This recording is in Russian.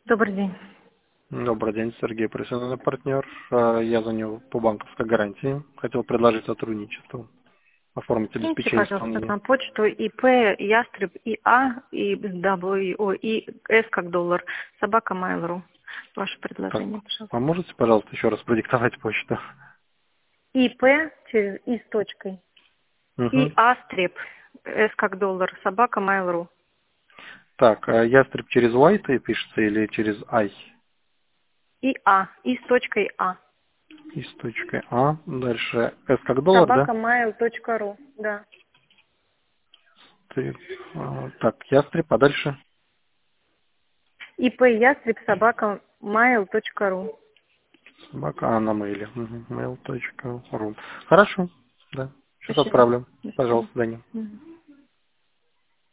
Добрый день. Добрый день, Сергей, профессиональный партнер. Я звоню по банковской гарантии. Хотел предложить сотрудничество. Оформить Киньте, обеспечение пожалуйста, исполнения. на почту ИП Ястреб ИА и W, и С как доллар, собака Mail.ru. Ваше Так, предложение, пожалуйста. а можете, пожалуйста, еще раз продиктовать почту? ИП через И с точкой. И Угу. Астреб, С как доллар, собака Mail.ru. Так, а ястреб через Y пишется или через I? И с точкой А. И с точкой А. Дальше S как доллар, да? Собака Mail.ru, да. Так, ястреб, а дальше? ИП Ястреб, собака Mail.ru. Собака, на мейле. Mail.ru. Хорошо, да. Сейчас Спасибо. отправлю. До свидания. Пожалуйста, Даня. Мгм.